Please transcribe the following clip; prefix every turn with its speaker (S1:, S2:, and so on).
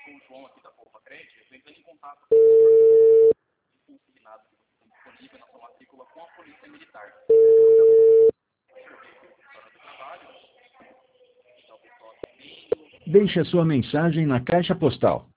S1: sou o João aqui da Polpa Cred, eu estou entrando em contato com os consignados que estão disponíveis na sua matrícula com a Polícia Militar.
S2: Deixe a sua mensagem na caixa postal